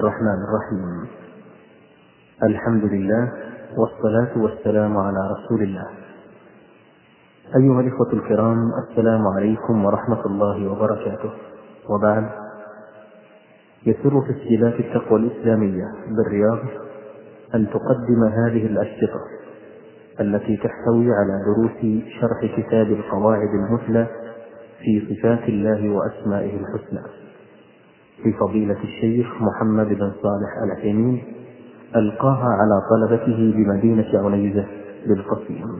الرحمن الرحيم. الحمد لله والصلاة والسلام على رسول الله. أيها الإخوة الكرام، السلام عليكم ورحمة الله وبركاته. وبعد، يسر تسجيلات التقوى الإسلامية بالرياض أن تقدم هذه الأشرطة التي تحتوي على دروس شرح كتاب القواعد المثلى في صفات الله وأسمائه الحسنى لفضيلة الشيخ محمد بن صالح العثيمين، ألقاها على طلبته بمدينة عنيزة بالقصيم.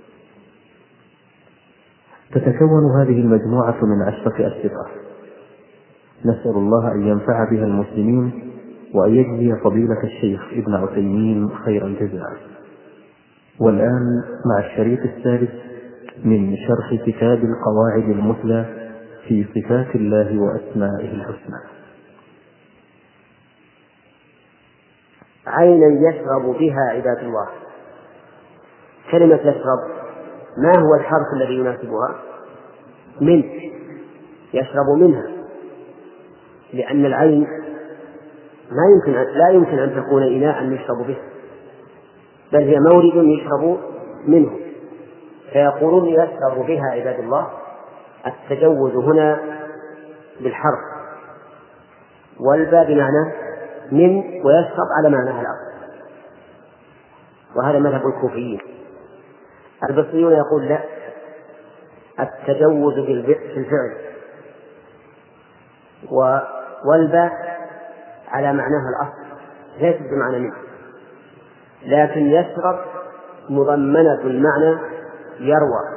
تتكون هذه المجموعة من 10 أشرطة، نسأل الله أن ينفع بها المسلمين وأن يجزي فضيلة الشيخ ابن عثيمين خير الجزاء. والآن مع الشريط الثالث من شرح كتاب القواعد المثلى في صفات الله وأسمائه الحسنى. عينا يشرب بها عباد الله. كلمة يشرب ما هو الحرف الذي يناسبها؟ من، يشرب منها، لأن العين لا يمكن أن تكون إناء يشرب به، بل هي مورد يشرب منه، فيقولون يشرب بها عباد الله. التجوز هنا بالحرف، والباء بمعنى من، ويشرب على معناها الأصل، وهذا مذهب الكوفيين. البصريون يقول لا، التجوز في الفعل، والباء على معناها الأصل ليس بمعنى منه، لكن يشرب مضمنة المعنى يروى.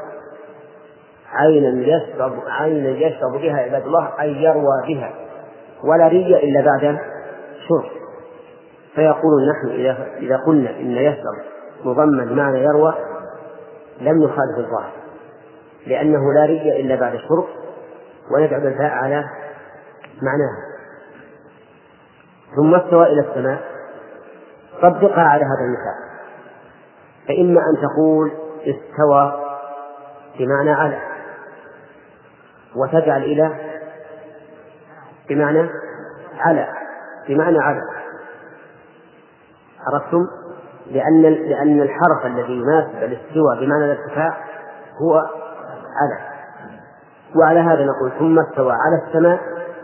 عينا يشرب بها عباد الله أي يروى بها، ولا ري إلا بعد شرب. فيقول نحن إذا قلنا إن يشرب مضمن معنى يروى لم نخالف الظاهر، لأنه لا ري إلا بعد الشرب، ونجعل الفاء على معناها. ثم استوى إلى السماء، طبقها على هذا المثال، فإما أن تقول استوى بمعنى على، وتجعل إلى بمعنى على، عرفتم؟ لأن الحرف الذي يناسب الاستواء بمعنى الارتفاع هو على. وعلى هذا نقول ثم استوى على السماء،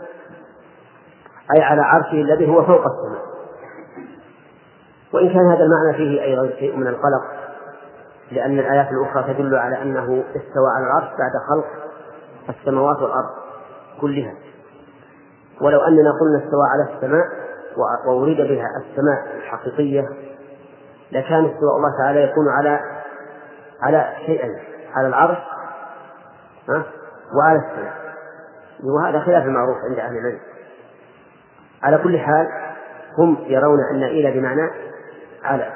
أي على عرشه الذي هو فوق السماء. وإن كان هذا المعنى فيه أيضا شيء من القلق، لأن الآيات الأخرى تدل على أنه استوى على العرش بعد خلق السماوات والأرض كلها. ولو أننا قلنا استوى على السماء وأريد بها السماء الحقيقية، لكان استواء الله تعالى يكون على شيئين، على العرش وعلى السماء، وهذا خلاف المعروف عند أهل العلم. على كل حال هم يرون أن إلى بمعنى على.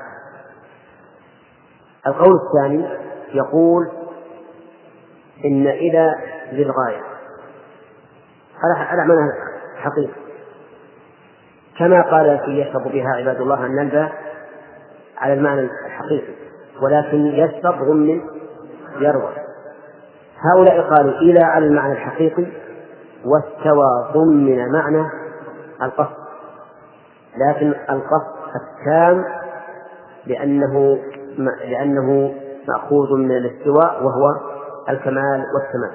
القول الثاني يقول إن إلى للغاية على معنى حقيقي، كما قال في يشرب بها عباد الله أن الباء على المعنى الحقيقي، ولكن يشرب ضمن يروى. هؤلاء قالوا إلى على المعنى الحقيقي، واستوى ضمن معنى القصد، لكن القصد التام لأنه مأخوذ من الاستواء وهو الكمال والتمام.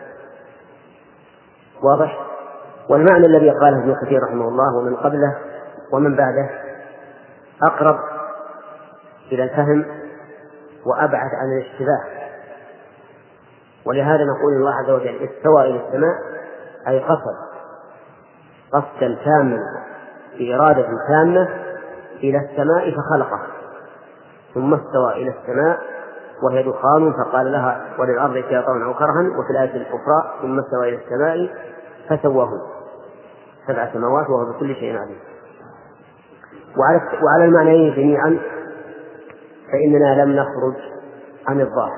واضح؟ والمعنى الذي قاله ابن كثير رحمه الله ومن قبله ومن بعده أقرب إلى الفهم وأبعد عن الاشتباه. ولهذا نقول الله عز وجل استوى إلى السماء، أي قصدا تاما بإرادة تامة إلى السماء فخلقها، ثم استوى إلى السماء وهي دخان فقال لها وللأرض ائتيا طوعا أو كرها. وفي الآية الأخرى ثم استوى إلى السماء فسواهن 7 سماوات وهو بكل شيء عليم. وعلى المعنيين جميعا فإننا لم نخرج عن الظاهر،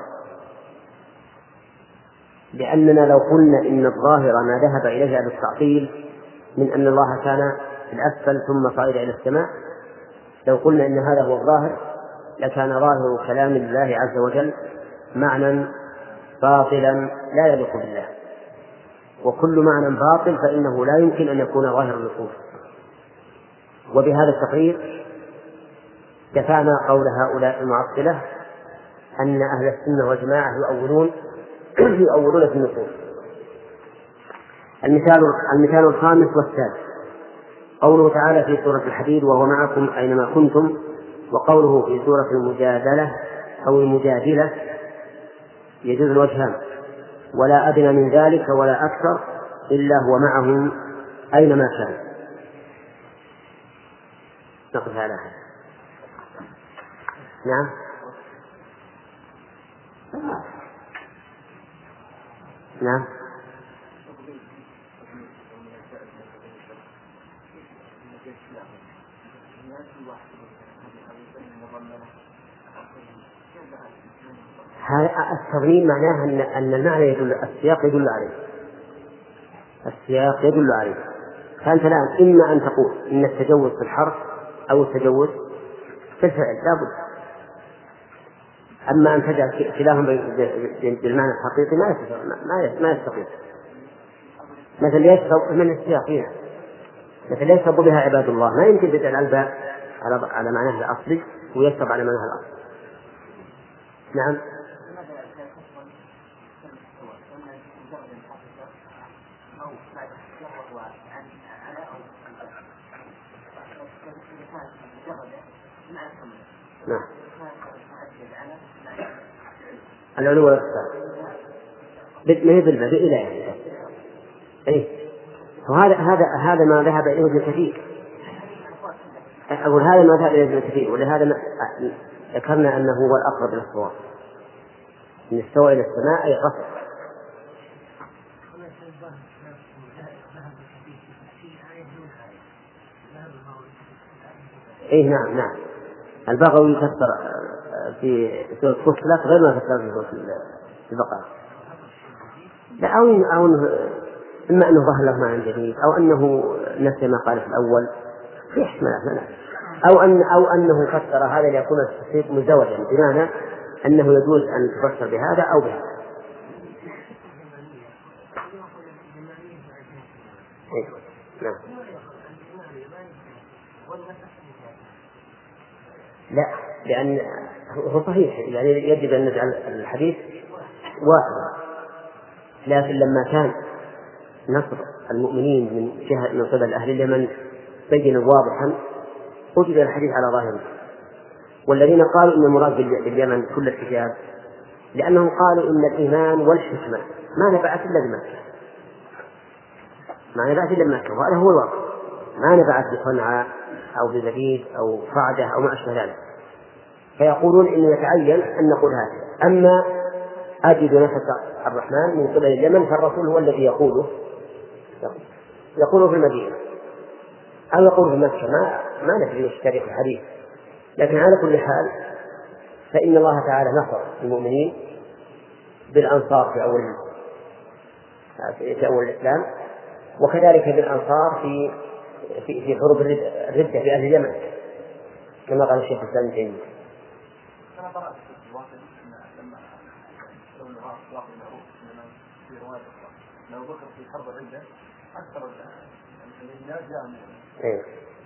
لأننا لو قلنا إن الظاهر ما ذهب إليه أهل التعطيل من أن الله كان في الأسفل ثم صعد إلى السماء، لو قلنا إن هذا هو الظاهر لكان ظاهر كلام الله عز وجل معنى باطلا لا يليق بالله، وكل معنى باطل فإنه لا يمكن أن يكون ظاهر النصوص. وبهذا التقرير دفعنا قول هؤلاء المعطلة أن أهل السنة والجماعة يؤولون في النصوص. المثال الخامس والسادس قوله تعالى في سورة الحديد وهو معكم أينما كنتم، وقوله في سورة المجادلة أو المجادلة يجوز الوجهان، ولا أدنى من ذلك ولا أكثر إلا هو معهم أينما كان. نقف على هذا. نعم. نعم. التضمين معناه أن المعنى يدل، السياق يدل عليه، السياق يدل عليه. فأنت الآن إما أن تقول إن التجوز في الحرف أو التجوز في الفعل لا بد. أما أن تجعل كلاهما بالمعنى الحقيقي ما يستقيم. مثل يشرب من السياق هنا، مثل يشرب بها عباد الله، ما يمكن تجعل الباء على معناه الأصلي ويشرب على معناه الأصلي. نعم. نعم. العلو والإخفاء ما يدل بإله يعني. إيه. وهذا ما ذهب إليه ابن كثير، أقول هذا ما ذهب إليه ابن كثير، ولهذا ذكرنا أنه هو الأقرب إلى الصواب، إن استوى إلى السماء أي رفع. إيه نعم نعم. البغوي يفسر في سورة فصلت غير ما فسر في سورة البقرة. لا أو إما أنه ظهر له معنى جديد أو أنه نسي ما قال في الأول، في احتمالات، أو أنه فسر هذا ليكون التفسير مزدوجا، بمعنى أنه يجوز أن تفسر بهذا أو بهذا. إيه؟ نعم. لا، لأن هو صحيح يعني يجب أن نجعل الحديث واحدا، لكن لما كان نصر المؤمنين من جهة من قبل أهل اليمن بين واضحا وجد الحديث على ظاهره. والذين قالوا إن المراد باليمن كل الحجاز لأنهم قالوا إن الإيمان والحكمة ما نبعث إلا بمكة، ما نبعث إلا بمكة، وهذا هو الواقع، ما نبعث بصنعاء أو بزبيد أو صعدة أو ما أشبه ذلك. فيقولون إنه يتعين أن نقول هذا. أما أجد نفس الرحمن من قبل اليمن فالرسول هو الذي يقوله في المدينة أو يقول في مكة، ما ندري يشترك الحديث. لكن على كل حال فإن الله تعالى نصر المؤمنين بالأنصار في أول الإسلام، وكذلك بالأنصار في حروب الردة في أهل اليمن كما قال الشيخ الإسلام ابن تيمية. لو ذكر في حرب الردة أكثر الناس جاء من إيه.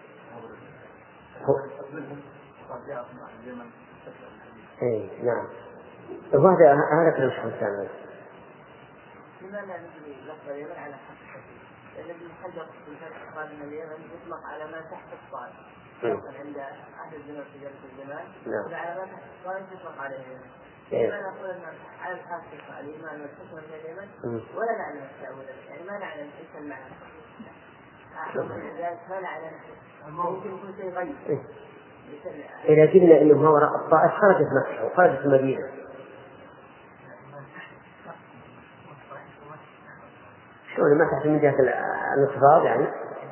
إيه نعم. وهذا كلام الشيخ الإسلام. لماذا نجري لفظ اليمن على حقيقته؟ لأن ابن حجر في الفتح قال أن اليمن يطلق على ما تحت الصاد، عند أهل الزمان في ذلك الزمان، وعلى ما تحت الصاد يطلق عليه اليمن. لما نقول أن على الحقيقة الإيمان والحكمة من اليمن ولا نعلم التأويل، يعني ما نعلم إيش المعنى. ما نعلم ممكن يكون شيء غير. إذا جبنا أنه هو الطائف خرجت مكة وخرجت المدينة، شو ما تحت من جهة الانخفاض يعني؟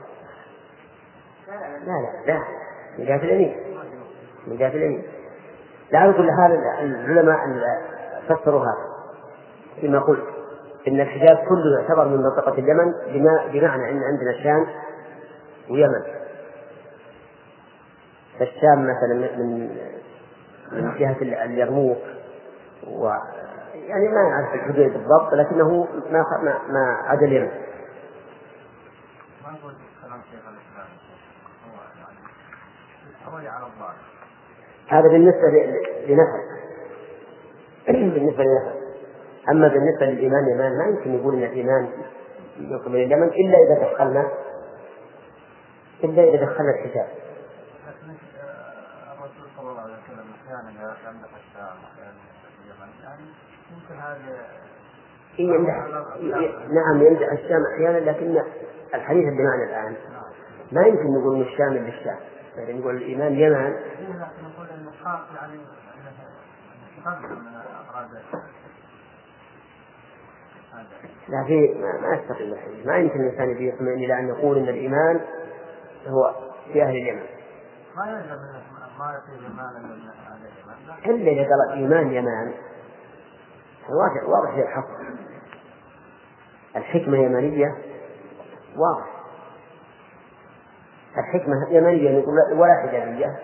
لا من جهة اليمين. لا على كل حال العلماء فسروا هذا فيما قلت إن الحجاز كله يعتبر من منطقة اليمن، بمعنى أن عندنا الشام ويمن. فالشام مثلا من جهة اليرموك يعني ما نعرف الحدود بالضبط، لكنه ما عدا اليمن. هذا بالنسبة لنفس. بالنسبة لنفس. أما بالنسبة للإيمان يمان ما يمكن يقول إن الإيمان يقبل اليمن إلا إذا دخلنا الحجاب. الرسول صلى الله عليه وسلم أحيانا يمدح الشام وأحيانا اليمن، يعني يمكن هذا نعم يمدح الشام أحيانا، لكن الحديث بمعنى الآن ما يمكن نقول من الشام للشام، يعني نقول الإيمان يمن. لكن نقول إن الخاص يعني من أفراد. لا ما يستقيم الحديث، ما يمكن الإنسان يطمئن إلى أن يقول إن الإيمان هو في أهل اليمن. ما يلزم ما في إيمان من أهل اليمن. إلا إذا قال الإيمان يمان واضح في الحق. الحكمة يمنية واضح. الحكمة يمنية ولا حجابية.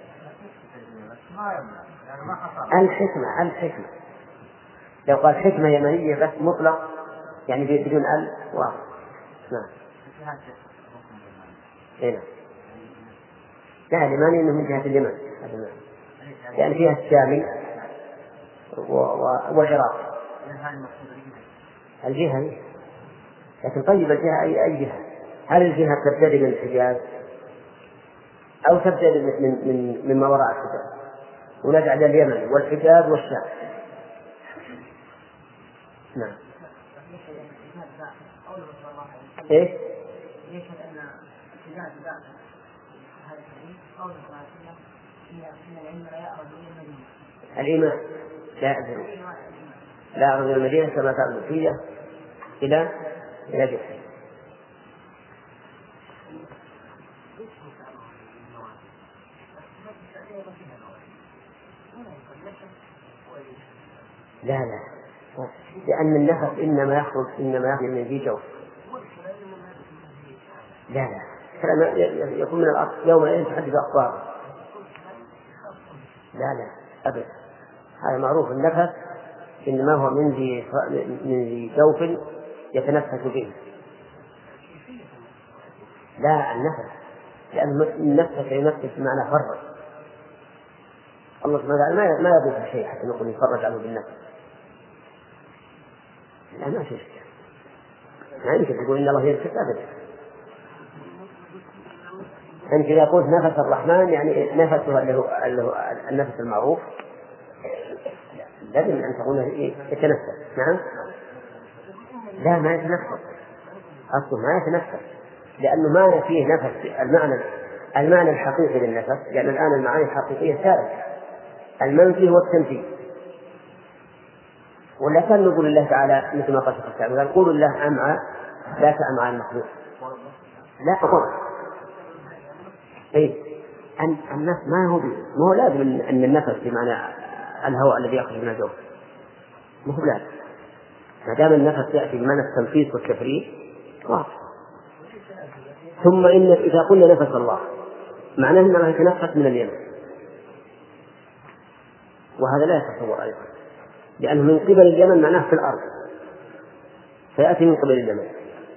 الحكمة لو قال حكمة يمنية بس مطلق يعني بدون واضح. نعم. هنا لا اليماني إنه من جهة اليمن، يعني فيها الشامي والعراق الجهة هي. لكن طيب الجهة أي جهة؟ هل الجهة تبتدئ من الحجاز أو تبتدئ من ما وراء الحجاز؟ ونجعل اليمن والحجاز والشام. نعم. إيه؟ الإيمان لا أرض المدينة كما تعرض فيه إلى جهة. لا لأن النفس إنما يخرج من ذي جوف. لا يكون من الأرض يوم تحدث أخباره. لا أبدا، هذا معروف. النفس إنما هو من ذي جوف يتنفس به. لا النفس، لأن النفس ينفس بمعنى فرج. الله سبحانه وتعالى ما يضيف شيء حتى نقول يفرج عنه بالنفس. لا ما في شيء، ما يمكن تقول إن الله ينفس أبدا. أنت إذا قلت نفس الرحمن يعني نفسه اللي هو النفس المعروف، لازم أن تقول يتنفس. نعم. لا ما يتنفس، أصله ما يتنفس، لأنه ما فيه نفس. المعنى الحقيقي للنفس، لأن الآن المعاني الحقيقية ثابتة. المنفي هو التنفيذ. ولا كان نقول الله تعالى مثل ما قال الشيخ قال قول الله أمعى لا كأمعى المخلوق. لا أقول النفس ما هو لازم أن النفس بمعنى الهواء الذي يخرج من الجوف، ما هو لازم. ما دام النفس يأتي بمعنى التنفيذ والتفريغ واضح. ثم إن إذا قلنا نفس الله معناه أنه يتنفس من اليمن، وهذا لا يتصور أيضا، لأنه من قبل اليمن معناه في الأرض، فيأتي من قبل اليمن.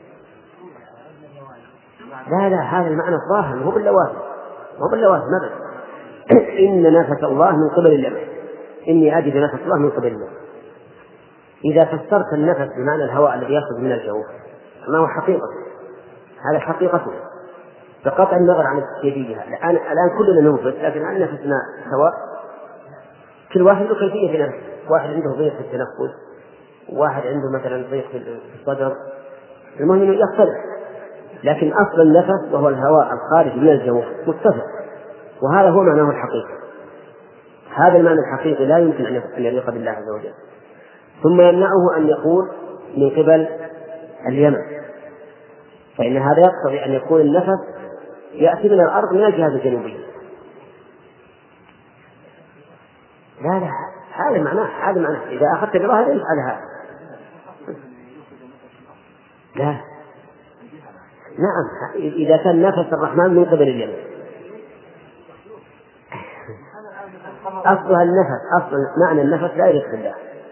لا هذا المعنى الظاهر، مو باللوازم أبدا. إن نفس الله من قبل اليمن، إني أجد نفس الله من قبل اليمن. إذا فسرت النفس بمعنى الهواء الذي يخرج من الجوف ما هو حقيقة، هذا حقيقته بقطع النظر عن الكيفية. الآن كلنا ننفس، لكن عن نفسنا سواء، كل واحد له كيفية في نفسه. واحد عنده ضيق في التنفس، واحد عنده مثلا ضيق في الصدر، المهم إنه يختلف، لكن أصل النفس وهو الهواء الخارج من الجوف متفق، وهذا هو معناه الحقيقي. هذا المعنى الحقيقي لا يمكن أن يليق بالله عز وجل. ثم يمنعه أن يقول من قبل اليمن، فإن هذا يقتضي أن يكون النفس يأتي من الأرض من الجهة الجنوبية. لا هذا معناه إذا أخذت بظاهر يفعل هذا. لا نعم، إذا كان نفس الرحمن من قبل اليمن أصلها النفس، أصل معنى النفس لا يدخل الله،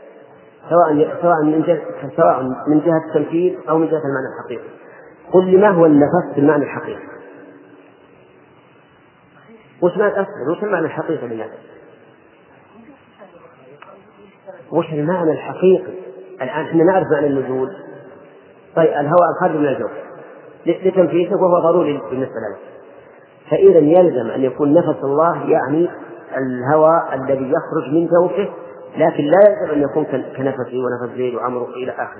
سواء من جهة التنفيذ أو من جهة المعنى الحقيقي. قل لي ما هو النفس بالمعنى الحقيقي؟ وش معنى أصلا؟ وش المعنى الحقيقي للنفس؟ وش المعنى الحقيقي؟ الآن احنا نعرف معنى النزول. طيب الهواء خارج من الجوف لتنفيذه وهو ضروري بالنسبة لنا، فإذا يلزم أن يكون نفس الله يعني الهواء الذي يخرج من جوفه، لكن لا يلزم أن يكون كنفسي ونفس زيد وعمرو إلى آخره،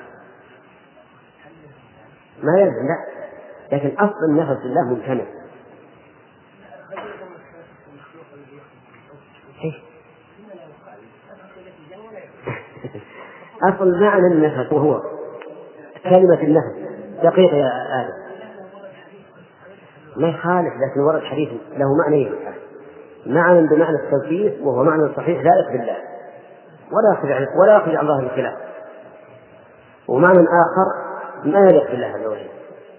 ما يلزم، لا، لكن أصل النفس الله ممتنع. أصل معنى النفس وهو كلمة النفس دقيقة يا آدم، ما يخالف، لكن ورد حديث له معنى معنى بمعنى التوكيد وهو معنى صحيح لا يقبل الله ولا يخرج عن ظاهر الكلام، ومعنى آخر ما يليق بالله عز وجل.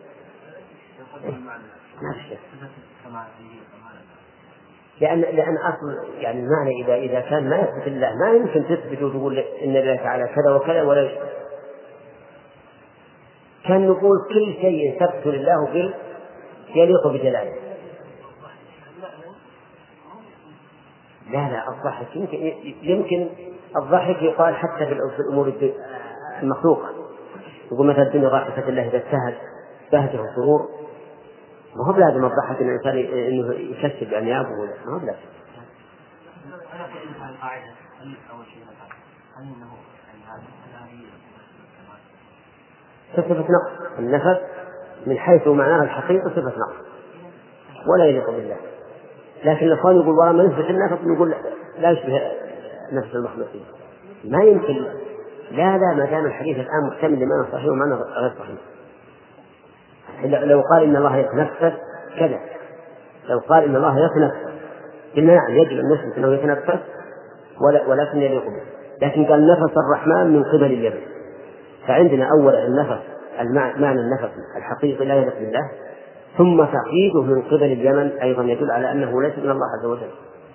لأن أصل يعني المعنى إذا كان ما يثبت الله ما يمكن تثبت وتقول إن الله تعالى كذا وكذا ولا يشبه. كان نقول كل شيء ثبت لله يليق بجلاله. لا الضحك يمكن الضحك يقال حتى في الأمور المخلوقة، يقول مثلا الدنيا ضاحكة الله إذا ابتهج بهجه السرور، ما هو بلازم الضحك إن الإنسان إنه يكسب أنيابه، ما هو بلازم. صفة نقص النفس من حيث معناها الحقيقة صفة نقص ولا يليق بالله، لكن الإخوان يقول والله ما نثبت النفس نقول لا يشبه نفس المخلوقين، ما يمكن. لا ما دام الحديث الآن محتمل لمعنى صحيح ومعنى غير صحيح. لو قال إن الله يتنفس كذا، لو قال إن الله يتنفس قلنا يجب أن نثبت أنه يتنفس ولكن يليق به، لكن قال نفس الرحمن من قبل اليمن، فعندنا أولا النفس معنى النفس الحقيقي لا يليق بالله، ثم تعقيده من قبل اليمن أيضا يدل على أنه ليس من الله عز وجل.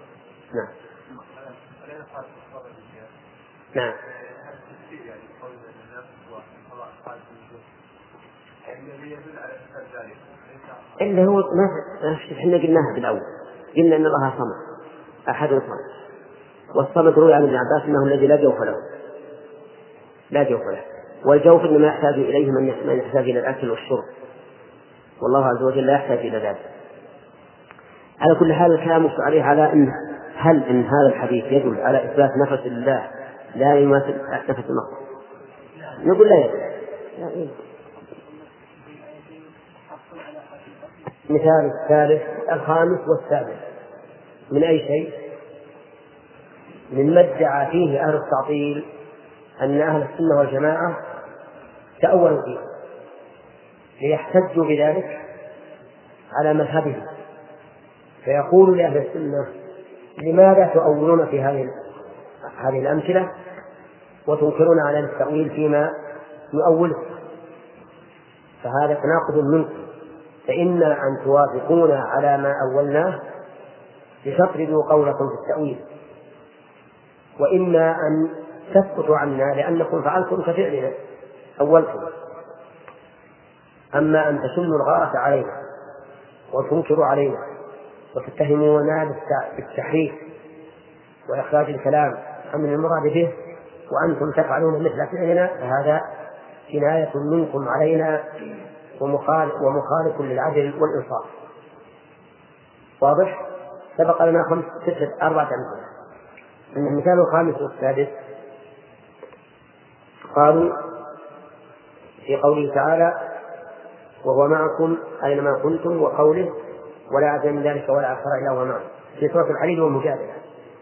نعم. إلا هو ما احنا قلناها بالأول، قلنا إن الله صمد أحد صمد، والصمد روي عن ابن عباس أنه الذي لا جوف له، والجوف إنما يحتاج إليه من يحتاج إلى الأكل والشرب، والله عز وجل لا يحتاج إلى ذلك. على كل حال الكلام عليه على إن هذا الحديث يدل على إثبات نفس الله لا يماثل نفس المخلوق، نقول لا يدل. مثال الثالث الخامس والسادس من أي شيء؟ مما ادعى فيه أهل التعطيل أن أهل السنة والجماعة تأولوا فيه ليحتجوا بذلك على مذهبهم، فيقول لأهل السنة لماذا تؤولون في هذه الأمثلة وتنكرون على التأويل فيما نؤوله؟ فهذا تناقض منكم، فإما أن توافقونا على ما أولناه لتطردوا قولكم في التأويل، وإما أن تسكتوا عنا لأنكم فعلتم كفعلنا أولكم. أما أن تشنوا الغارة علينا وتنكروا علينا وتتهمونا بالتحريف وإخراج الكلام من المراد به وأنتم تفعلون مثل فعلنا، فهذا كناية منكم علينا ومخالف للعدل والإنصاف. واضح؟ سبق لنا 4 أمثلة. المثال الخامس والسادس قالوا في قوله تعالى وهو معكم أينما كنتم، وقوله ولا أعلم من ذلك ولا أكثر إلا هو معكم في سورة الحديد والمجادلة.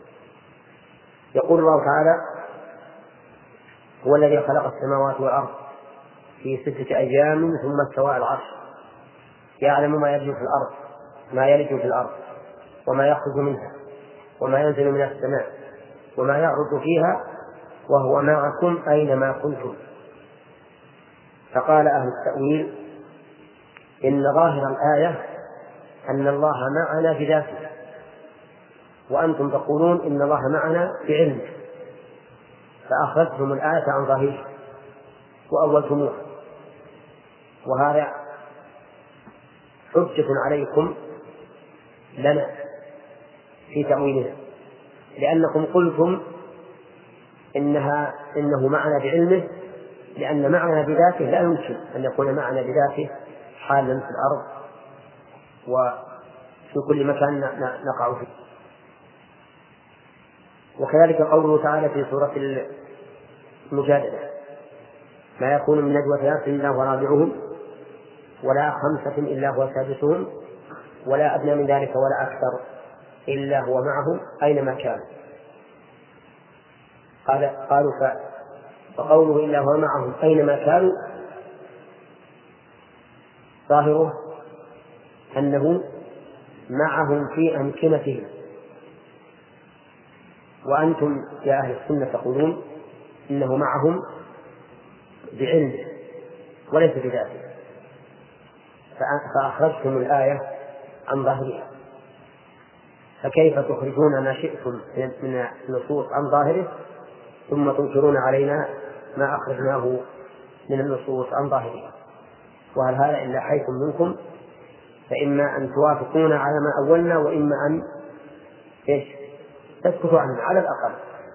يقول الله تعالى هو الذي خلق السماوات والأرض في 6 أيام ثم استوى على العرش يعلم ما يلج في الأرض وما يخرج منها وما ينزل من السماء وما يعرض فيها وهو معكم أينما كنتم. فقال أهل التأويل إن ظاهر الآية أن الله معنا بذاته، وأنتم تقولون إن الله معنا بعلمه، فأخرجتم الآية عن ظاهرها وأولتموها، وهذا حجة عليكم لنا في تأويلها، لأنكم قلتم إنه معنا بعلمه، لأن معنا بذاته لا يمكن أن يكون معنا بذاته حالا في الأرض وفي كل مكان نقع فيه. وكذلك قوله تعالى في سورة المجادلة: ما يكون من نجوى ثلاث إلا هو رابعهم ولا خمسة إلا هو سادسهم ولا أدنى من ذلك ولا أكثر إلا هو معهم أينما كانوا. قالوا فقوله إلا هو معهم أينما كانوا ظاهره أنه معهم في أمكنتهم، وأنتم يا أهل السنة تقولون إنه معهم بعلمه وليس بذاته، فأخرجتم الآية عن ظاهرها، فكيف تخرجون ما شئتم من النصوص عن ظاهره ثم تنكرون علينا ما أخرجناه من النصوص عن ظاهرها؟ وهل هذا إلا حيث منكم، فإما أن توافقون على ما أولنا وإما أن تسكتوا عنه على الأقل.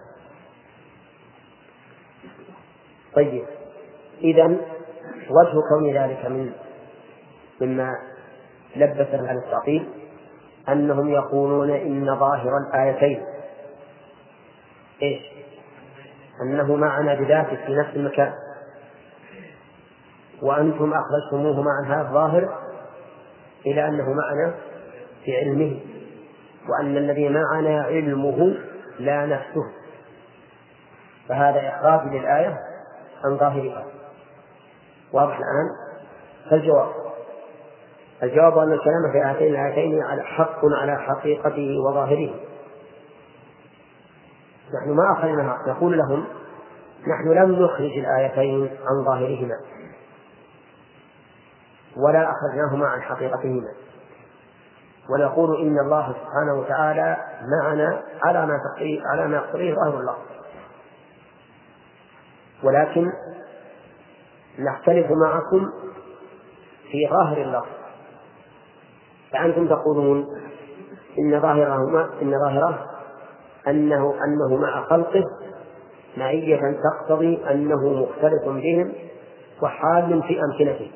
طيب، إذن وجه كون ذلك مما لبس على التعطيل أنهم يقولون إن ظاهر الآيتين أنه معنا بذاته في نفس المكان، وأنتم أخرجتموه عن هذا الظاهر إلى أنه معنا في علمه، وأن الذي معنا علمه لا نفسه، فهذا إخراج للآية عن ظاهرها. واضح الآن؟ فالجواب أن الكلام في هاتين الآيتين حق على حقيقته وظاهره. نحن ما أخرجناها، نقول لهم نحن لم نخرج الآيتين عن ظاهرهما ولا أخرجناهما عن حقيقتهما، ونقول إن الله سبحانه وتعالى معنا على ما يقتضيه ظاهر الله، ولكن نختلف معكم في ظاهر الله. فأنتم تقولون إن ظاهره أنه مع خلقه معية تقتضي أنه مختلف بهم وحال في أمكنته.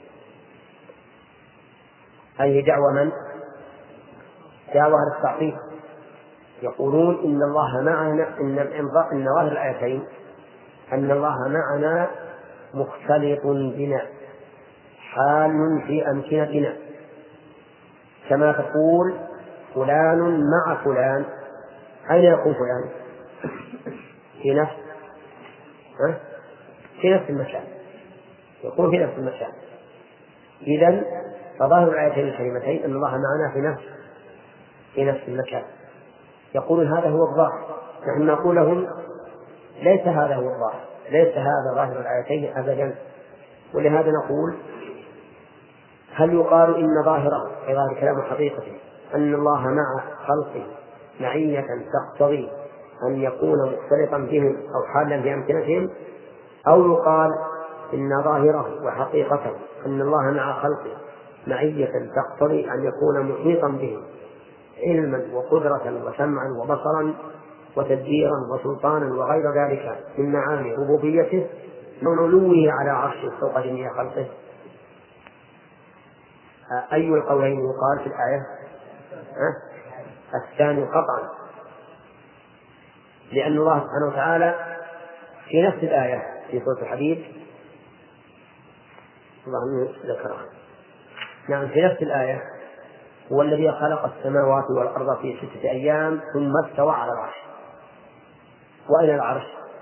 هذه دعوة من؟ دعوة التعطيل. يقولون إن الله معنا، إن ظاهر الآيتين أن الله معنا مختلط بنا حال في أمكنتنا، كما تقول فلان مع فلان. أين يكون فلان؟ في نفس المكان، يكون في نفس المكان. إذن فظاهر الآيتين الكريمتين أن الله معنا في نفس المكان. يقول هذا هو الظاهر، نحن نقول لهم ليس هذا هو الظاهر، ليس هذا ظاهر الآيتين أبدا. ولهذا نقول هل يقال إن ظاهره أي ظاهر كلام حقيقته أن الله مع خلقه معية تقتضي أن يكون مختلطا بهم أو حالا في أمكنتهم، أو يقال إن ظاهره وحقيقته أن الله مع خلقه معية تقتضي أن يكون محيطا بهم علما وقدرة وسمعا وبصرا وتدبيرا وسلطانا وغير ذلك من معاني ربوبيته من علوه على عرشه فوق جميع خلقه؟ أي القولين يقال في الآية؟ الثاني قطعا، لأن الله سبحانه وتعالى في نفس الآية في سورة الحديد الله ذكرها، نعم في نفس الآية هو الذي خلق السماوات والأرض في 6 أيام ثم استوى على العرش. وأين العرش؟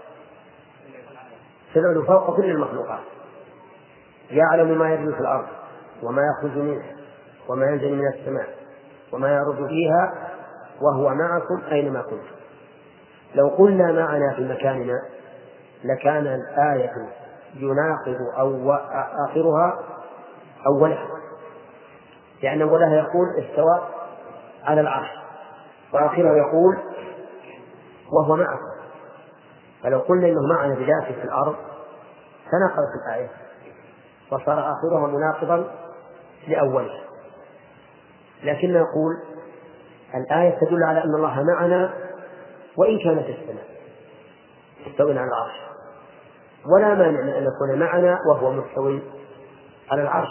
سبعه فوق كل المخلوقات، يعلم ما يجري في الأرض وما يخرج منها وما ينزل من السماء وما يعرج فيها وهو معكم أينما كنتم. لو قلنا معنا في مكاننا لكان الآية يناقض آخرها أولها، لأن أولها يقول استوى على العرش وآخرها يقول وهو معكم. فلو قلنا إنه معنا بذاته في الأرض تناقضت الآية وصار آخرها مناقضا لأولها. لكن نقول الآية تدل على أن الله معنا وإن كان في السماء مستوٍ على العرش، ولا مانع من أن يكون معنا وهو مستوٍ على العرش،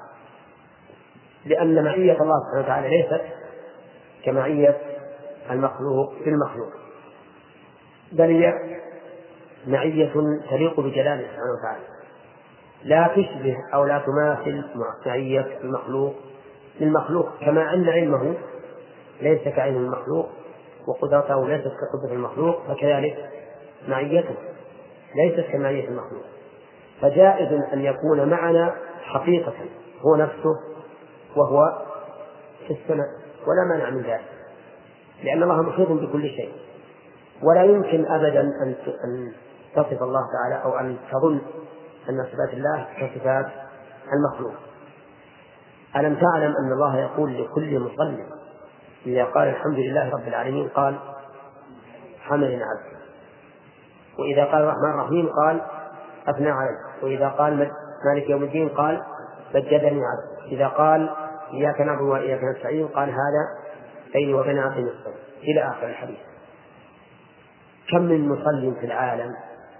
لأن معية الله سبحانه وتعالى ليست كمعية المخلوق في المخلوق، بل هي معية تليق بجلاله سبحانه وتعالى، لا تشبه أو لا تماثل معية المخلوق للمخلوق، كما أن علمه ليس كعلم المخلوق وقدرته ليست كقدرة المخلوق، فكذلك معيته ليست كمعية المخلوق. فجائز أن يكون معنا حقيقة هو نفسه وهو في السماء، ولا مانع من ذلك، لأن الله محيط بكل شيء، ولا يمكن أبدا أن تصف الله تعالى أو أن تظن أن صفات الله كصفات المخلوق. ألم تعلم أن الله يقول لكل مصلي إذا قال الحمد لله رب العالمين قال حمدني عبدي، وإذا قال الرحمن الرحيم قال أثنى عليه، وإذا قال مالك يوم الدين قال مجدني عبدي، إذا قال إياك نعبد وإياك نستعين قال هذا بيني وبين عبدي نصف، إلى آخر الحديث. كم من مصلي في العالم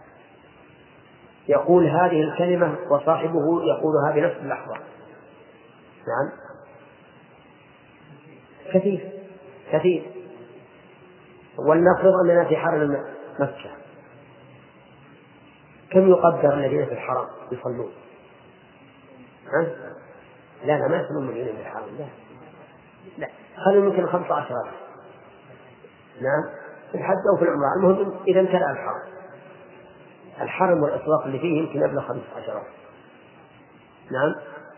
يقول هذه الكلمة وصاحبه يقولها بنفس اللحظة؟ نعم، كثير. ولنفرض أننا في حرم مكة، كم يقدر الذين في الحرم يصلون؟ لا ما يصلون مليون في الحرم، لا خلوا يمكن 15. نعم، في الحج أو في العمرة، المهم إذا امتلأ الحرم والأسواق اللي فيه يمكن يبلغ 15. نعم،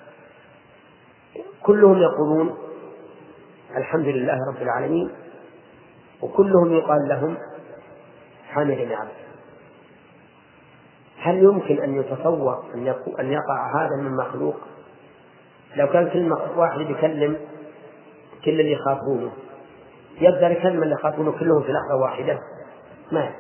كلهم يقولون الحمد لله رب العالمين، وكلهم يقال لهم حمدني عبدي. هل يمكن أن يتصور أن يقع هذا من مخلوق؟ لو كان كل واحد يكلم كل اللي يخاطبونه يبدأ الكلمة اللي يخاطبونه كلهم في لحظة واحدة، ما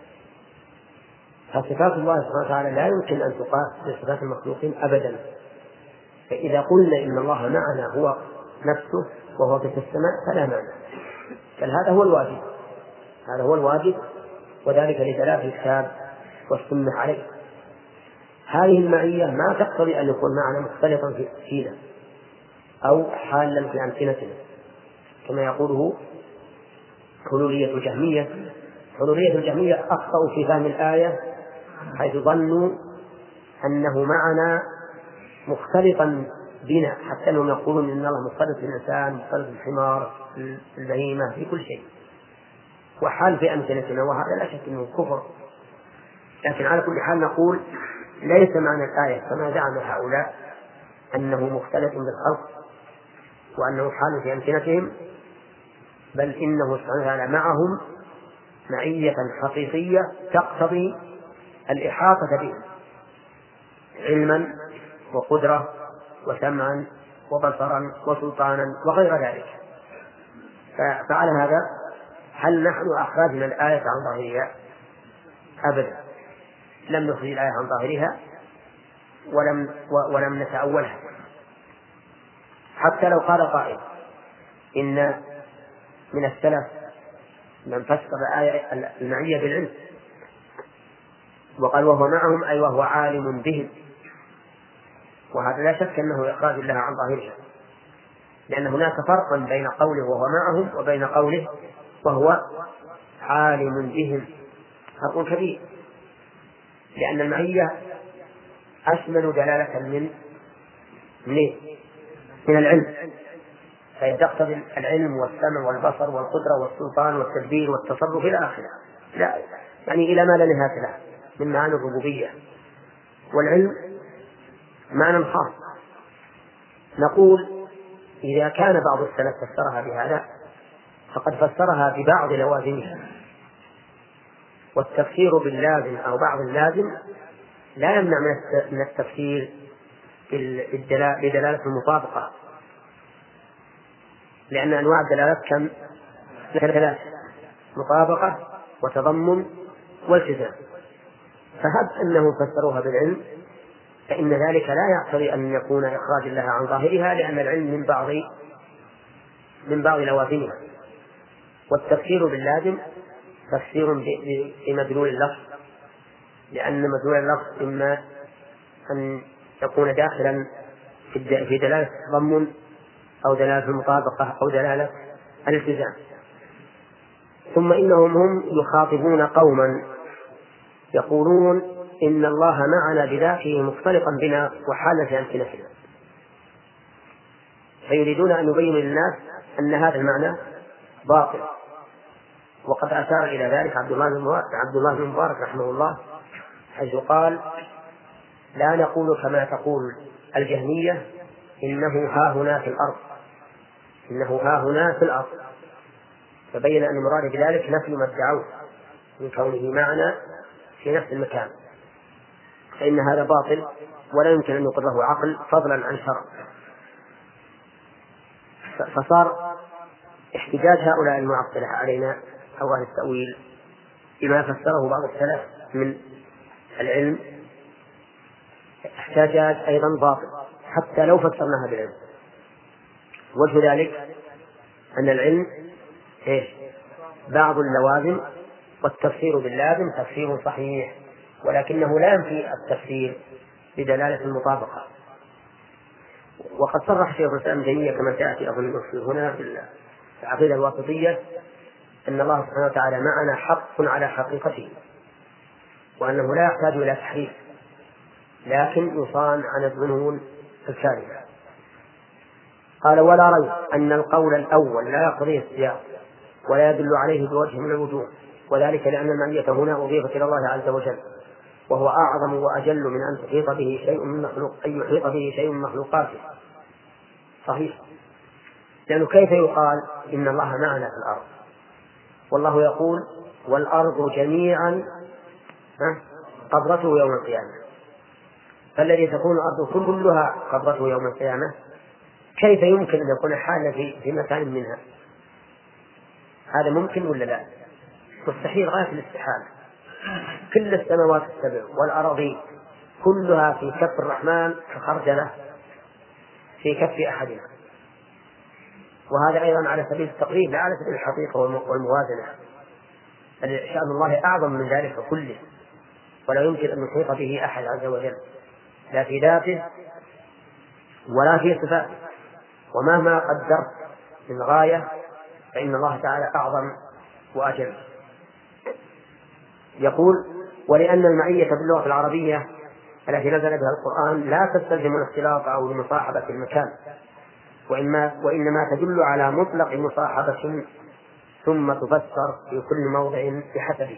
فصفات الله سبحانه وتعالى لا يمكن أن تقاس بصفات المخلوقين أبدا. فإذا قلنا إن الله معنا هو نفسه وهو في السماء فلا معنى، بل هذا هو الواجب، وذلك لدلالة الكتاب والسنة عليه. هذه المعية ما تقتضي أن يكون معنا مختلطا فينا أو حالا في أمكنتنا، كما يقوله حلولية الجهمية. حلولية الجهمية أخطأوا في فهم الآية حيث ظنوا أنه معنا مختلطا بنا، حتى أنهم يقولون إن الله مختلط بالإنسان، مختلط بالحمار، البهيمة، في كل شيء، وحال في أمكنتنا، وهذا لا شك أنه كفر. لكن على كل حال نقول ليس معنى الآية كما زعم هؤلاء أنه مختلط بالخلق وأنه حال في أمكنتهم، بل إنه سبحانه وتعالى معهم معية حقيقية تقتضي الإحاطة بهم علما وقدرة وسمعا وبصرا وسلطانا وغير ذلك. فعلى هذا هل نحن أخرجنا الآية عن ظاهرها؟ أبدا، لم نخرج الآية عن ظاهرها ولم نتأولها. حتى لو قال قائل إن من السلف من فسر آية المعية بالعلم وقال وهو معهم أي وهو عالم بهم، وهذا لا شك أنه إخراج لها عن ظاهرها، لأن هناك فرقا بين قوله وهو معهم وبين قوله وهو عالم بهم، فرق كبير، لأن المعية أشمل دلالة من العلم، فهي تقتضي العلم والسمع والبصر والقدرة والسلطان والتدبير والتصرف إلى آخره، لا يعني إلى ما لا نهاية له من معاني الربوبية. والعلم معنى خاص. نقول إذا كان بعض السلف فسرها بهذا فقد فسرها ببعض لوازمها، والتفسير باللازم أو بعض اللازم لا يمنع من التفسير بدلالة المطابقة، لأن أنواع الدلالات كم؟ ثلاثة: مطابقة وتضمن والتزام. فهب أنه فسروها بالعلم فإن ذلك لا يقتضي أن يكون إخراج لها عن ظاهرها، لأن العلم من بعض لوازمها، والتفسير باللازم تفسير بمدلول اللفظ، لأن مدلول اللفظ إما أن يكون داخلا في دلالة التضمن أو دلالة المطابقة أو دلالة الالتزام. ثم إنهم هم يخاطبون قوما يقولون إن الله معنا بذاته مختلطا بنا وحالا في أمكنتنا، فيريدون أن يبينوا للناس أن هذا المعنى باطل. وقد أشار إلى ذلك عبد الله بن مبارك رحمه الله، حيث قال: لا نقول كما تقول الجهمية إنه ها هنا في الأرض، إنه ها هنا في الأرض، فبين أن المراد بذلك نفي ما ادعوه من كونه معنا في نفس المكان، فإن هذا باطل ولا يمكن أن يقره عقل فضلا عن شرع. فصار احتجاج هؤلاء المعطلة علينا أو أهل التأويل بما فسره بعض السلف من العلم احتجاج أيضا باطل حتى لو فسرناها بالعلم. وجه ذلك أن العلم بعض اللوازم، والتفسير باللازم تفسير صحيح، ولكنه لا ينفي التفسير بدلالة المطابقة. وقد صرح شيخ الإسلام تيمية كما تأتي أظن هنا في العقيدة الواسطية أن الله سبحانه وتعالى معنا حق على حقيقته، وأنه لا يحتاج إلى تحريف، لكن يصان عن الظنون الكاذبة. قال: ولا ريب أن القول الأول لا يقضيه السياق ولا يدل عليه بوجه من الوجوه، وذلك لأن المعية هنا أضيفت إلى الله عز وجل، وهو أعظم وأجل من أن يحيط به شيء من مخلوقاته. صحيح، لأنه كيف يقال إن الله معنا في الأرض والله يقول: والأرض جميعا قبضته يوم القيامة، فالذي تكون الأرض كلها قبضته يوم القيامة كيف يمكن أن يكون حالا في مكان منها؟ هذا ممكن ولا لا؟ مستحيل غاية الاستحالة. كل السماوات السبع والأراضين كلها في كف الرحمن كخردلة في كف أحدنا، وهذا أيضا على سبيل التقريب لا على سبيل الحقيقة والموازنة. شأن الله أعظم من ذلك كله، ولا يمكن أن يحيط به أحد عز وجل، لا في ذاته ولا في صفاته، ومهما قدرت من غاية فإن الله تعالى أعظم وأجل. يقول: ولأن المعية باللغة العربية التي نزل بها القرآن لا تستلزم الاختلاط أو المصاحبة المكان، وإنما تدل على مطلق مصاحبة ثم تفسر في كل موضع بحسبه.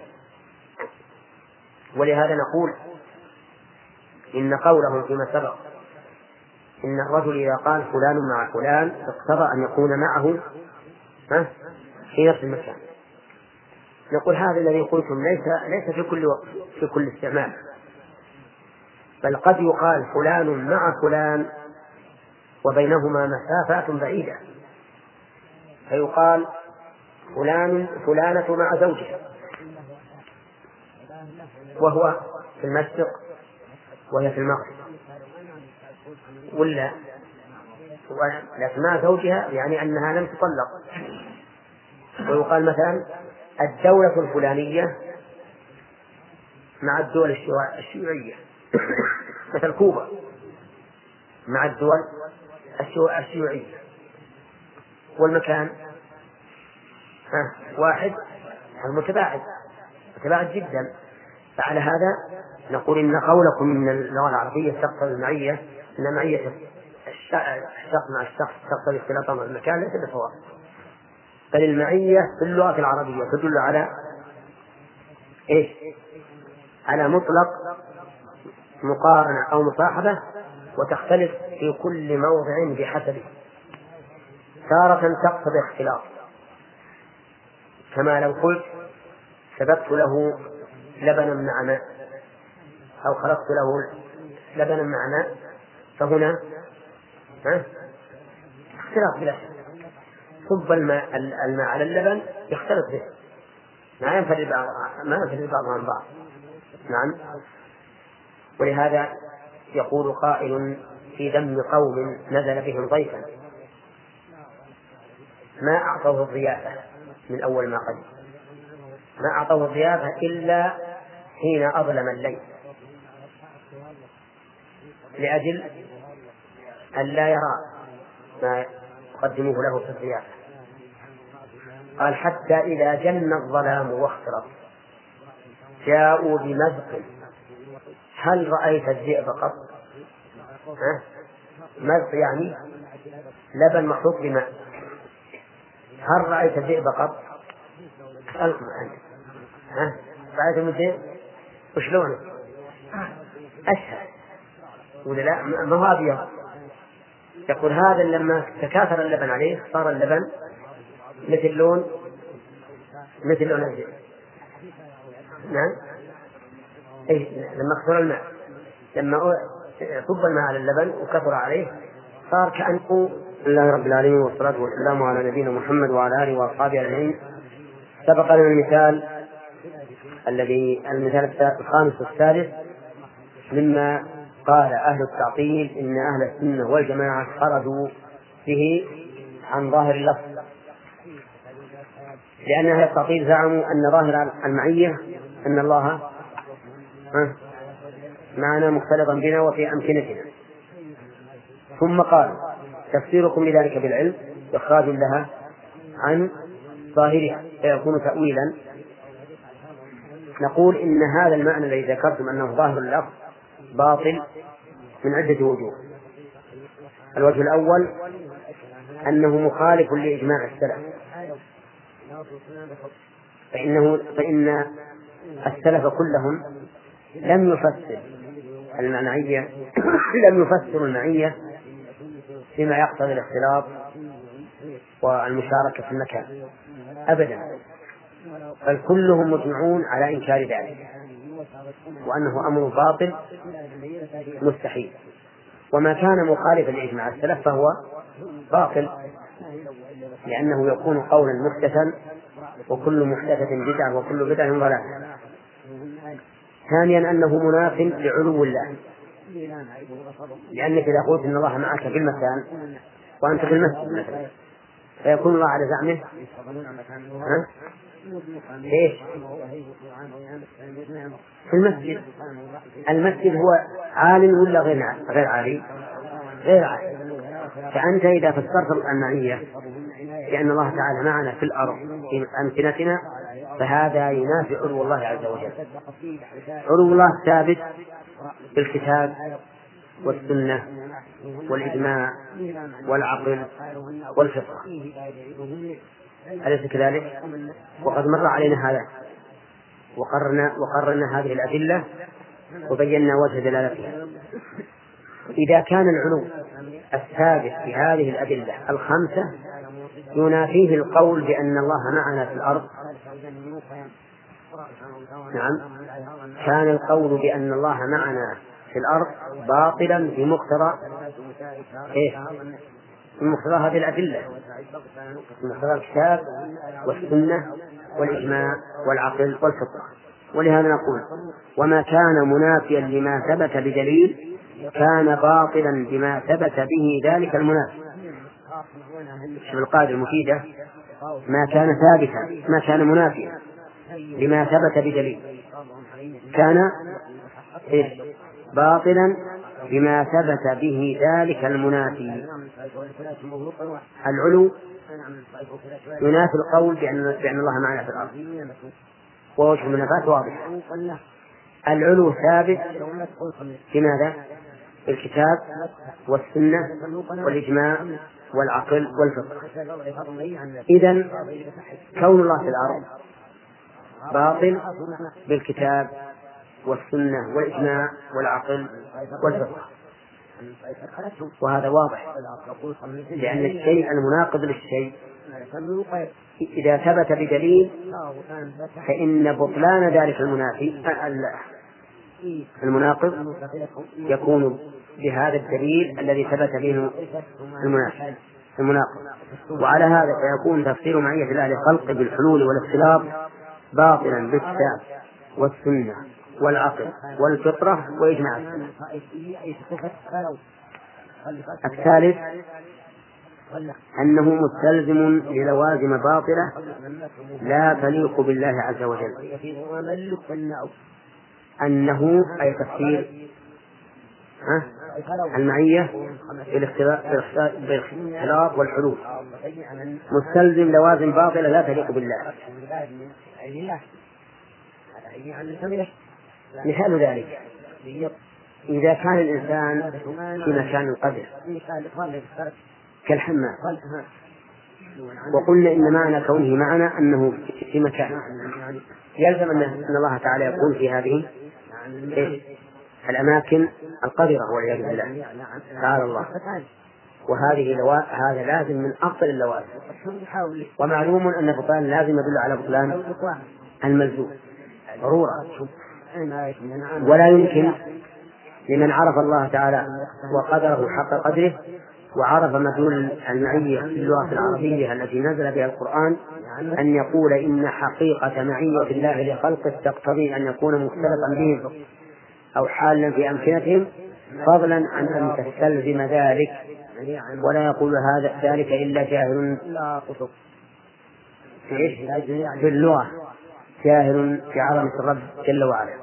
ولهذا نقول إن قولهم فيما سبق إن الرجل إذا قال فلان مع فلان اقتضى أن يكون معه في نفس المكان. نقول هذا الذي قلتم ليس في كل استعمال، بل قد يقال فلان مع فلان وبينهما مسافات بعيدة، فيقال فلانة مع زوجها وهو في المشرق وهي في المغرب، ولا لكن مع زوجها يعني أنها لم تطلق. ويقال مثلا الدولة الفلانية مع الدول الشيوعية مثل كوبا مع الدول الشيوعية، والمكان واحد متباعد جدا. فعلى هذا نقول إن قولكم من اللغة العربية تقتضي المعية، إن معية الشخص مع الشخص تقتضي اختلاطهم مع المكان، ليس بصواب، بل المعية في اللغة العربية تدل على على مطلق مقارنة أو مصاحبة، وتختلف في كل موضع بحسبه. تارة تقتضي اختلاط، كما لو قلت سببت له لبنا مع ماء أو خلقت له لبنا مع ماء، فهنا اختلاط بلا شك. صب الماء على اللبن يختلط به، ما ينفرد بعضها عن بعض. نعم. ولهذا يقول قائل في ذم قوم نزل بهم ضيفا ما أعطوه الضيافة من أول ما قدم، ما أعطوه الضيافة إلا حين أظلم الليل لأجل أن لا يرى ما قدموه له في الضيافة. قال حتى إذا جن الظلام واخترق جاءوا بمزق. هل رأيت الذئب قط؟ مزق يعني لبن مخلوط بماء. هل رأيت الذئب قط؟ ألقم أنت. رأيت الذئب وشلونه؟ أشهر ولا لا؟ ما هو أبيض. يقول هذا لما تكاثر اللبن عليه صار اللبن مثل لون الذئب. نعم. لما كثر الماء، لما صب الماء على اللبن وكثر عليه صار كأنه. بسم الله رب العالمين والصلاة والسلام على نبينا محمد وعلى آله وأصحابه أجمعين. سبق لنا المثال الخامس والسادس مما قال أهل التعطيل إن أهل السنة والجماعة خرجوا به عن ظاهر اللفظ، لأن أهل التعطيل زعموا أن ظاهر المعية أن الله معنا مختلطا بنا وفي أمكنتنا. ثم قال تفسيركم لذلك بالعلم إخراج لها عن ظاهرها فيكون تأويلا. نقول إن هذا المعنى الذي ذكرتم أنه ظاهر اللفظ باطل من عدة وجوه. الوجه الأول أنه مخالف لإجماع السلف، فإن السلف كلهم لم يفسروا المعية فيما يقتضي الاختلاط والمشاركة في المكان أبدا، بل كلهم مجمعون على إنكار ذلك وأنه أمر باطل مستحيل. وما كان مخالفا لإجماع السلف فهو باطل، لأنه يكون قولا محدثا وكل محدثة بدعة وكل بدعة ضلالة. ثانيا أنه مناف لعلو الله، لأنك إذا قلت إن الله معك في المكان وأنت في المسجد مثلا فيكون الله على زعمه إيش؟ في المسجد هو عالم ولا غير عالم؟ غير عالم. فأنت إذا فسرت المعية لأن الله تعالى معنا في الأرض في أمكنتنا فهذا ينافي علو الله عز وجل. علو الله ثابت بالكتاب والسنة والإجماع والعقل والفطرة، أليس كذلك؟ وقد مر علينا هذا وقررنا هذه الأدلة وبينا وجه دلالتها. إذا كان العلو الثابت في هذه الأدلة الخمسة ينافيه القول بأن الله معنا في الأرض، نعم، كان القول بأن الله معنا في الأرض باطلا بمقتضى بمقتضى هذه الأدلة، بمقتضى الكتاب والسنة والإجماع والعقل والفطرة. ولهذا نقول وما كان منافيا لما ثبت بدليل كان باطلا بما ثبت به ذلك المنافي. شوف القاعدة المفيدة، ما كان ثابتا ما كان منافيا لما ثبت بدليل كان باطلا بما ثبت به ذلك المنافي. العلو ينافي القول بأن الله معنا في الأرض، ووجه المنافاة واضح. العلو ثابت بماذا؟ الكتاب والسنة والإجماع والعقل والفطرة. إذن كون الله في الأرض باطل بالكتاب والسنة والإجماع والعقل والفطرة، وهذا واضح، لأن الشيء المناقض للشيء إذا ثبت بدليل فإن بطلان ذلك المناقض يكون بهذا الدليل الذي ثبت به المناقض. وعلى هذا فيكون تفسير معية الله للخلق بالحلول والاختلاط باطلا بالكتاب والسنة والعقل والفطرة وإجماع السنة. الثالث أنه مستلزم للوازم باطلة لا تليق بالله عز وجل، أنه أي تفسير المعية بالاختلاط والحلول مستلزم لوازم باطلة لا تليق بالله. مثال ذلك إذا كان الإنسان في مكان القدر كالحمام، وقلنا إن معنى كونه معنا أنه في مكان، يلزم أن الله تعالى يكون في هذه الأماكن القذرة والعياذ بالله تعالى الله، هذا لازم من أفضل اللوازم. ومعلوم أن البطلان لازم يدل على بطلان الملزوم ضرورة، ولا يمكن لمن عرف الله تعالى وقدره حق قدره وعرف مدلول المعية في اللغة العربية التي نزل بها القرآن أن يقول إن حقيقة معية الله لخلقه تقتضي أن يكون مختلطا بهم أو حالا في أمكنتهم، فضلا عن أن تستلزم ذلك، ولا يقول ذلك إلا جاهل في اللغة، جاهل في عظمة الرب جل وعلا.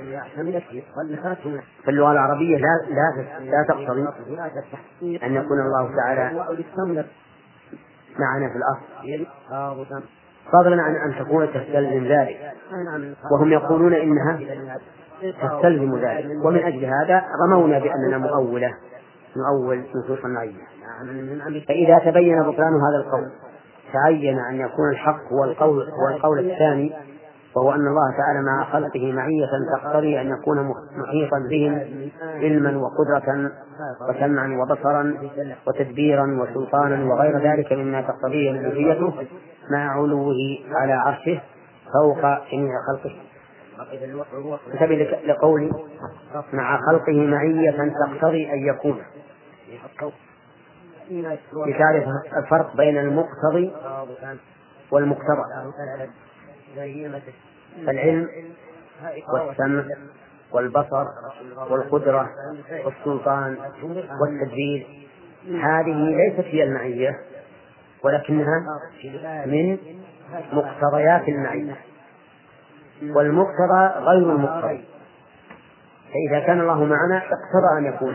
في اللغة العربية لا تقتضي أن يكون الله تعالى معنا في الأصل، فضلا عن أن تكون تستلزم ذلك، وهم يقولون إنها تستلزم ذلك، ومن أجل هذا رمونا بأننا نؤول نصوص المعية. فإذا تبين بطلان هذا القول تعين أن يكون الحق هو القول الثاني، وهو أن الله تعالى مع خلقه معية تقتضي أن يكون محيطا بهم علما وقدرة وسمعا وبصرا وتدبيرا وسلطانا وغير ذلك مما تقتضيه الألوهية مع علوه على عرشه فوق جميع خلقه. انتبه لقولي مع خلقه معية تقتضي أن يكون، لتعرف الفرق بين المقتضي والمقتضى. فالعلم والسمع والبصر والقدرة والسلطان والتدبير هذه ليست هي المعية، ولكنها من مقتضيات المعية، والمقتضى غير المقتضي. فإذا كان الله معنا اقتضى أن يكون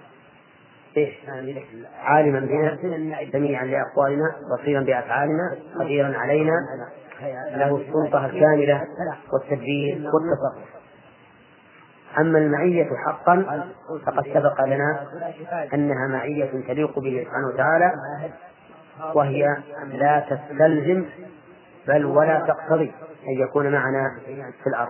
عالما بنا سميعا لأقوالنا بصيرا بأفعالنا قديرا علينا له السلطة الكاملة والتدبير والتصرف. أما المعية حقا فقد سبق لنا أنها معية تليق به سبحانه وتعالى، وهي لا تستلزم بل ولا تقتضي أن يكون معنا في الأرض.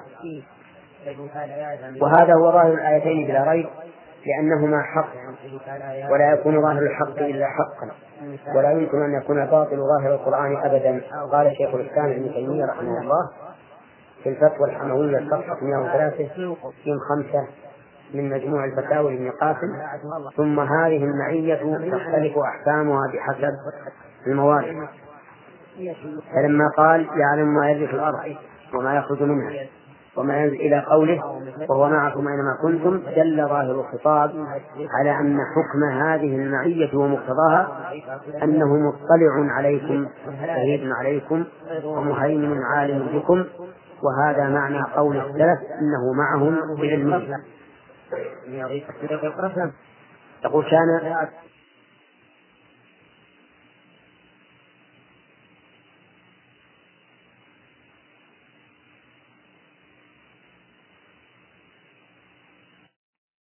وهذا هو ظاهر الآيتين بلا ريب، لأنهما حق، ولا يكون ظاهر الحق إلا حقا، ولا يمكن أن يكون الباطل ظاهر القرآن أبدا. قال شيخ الإسلام ابن تيمية رحمه الله في الفتوى الحموية صفحة 103 في 5 من مجموع الفتاوى لابن قاسم: ثم هذه المعية تختلف أحكامها بحسب الموارد. فلما قال يعلم ما يجري في الأرض وما يخرج منها وما ينزل إلى قوله وهو معكم أينما كنتم، دل ظاهر الخطاب على أن حكم هذه المعية ومقتضاها أنه مطلع عليكم شهيد عليكم ومهيمن عالم بكم، وهذا معنى قول السلف إنه معهم بعلمه. يقول كان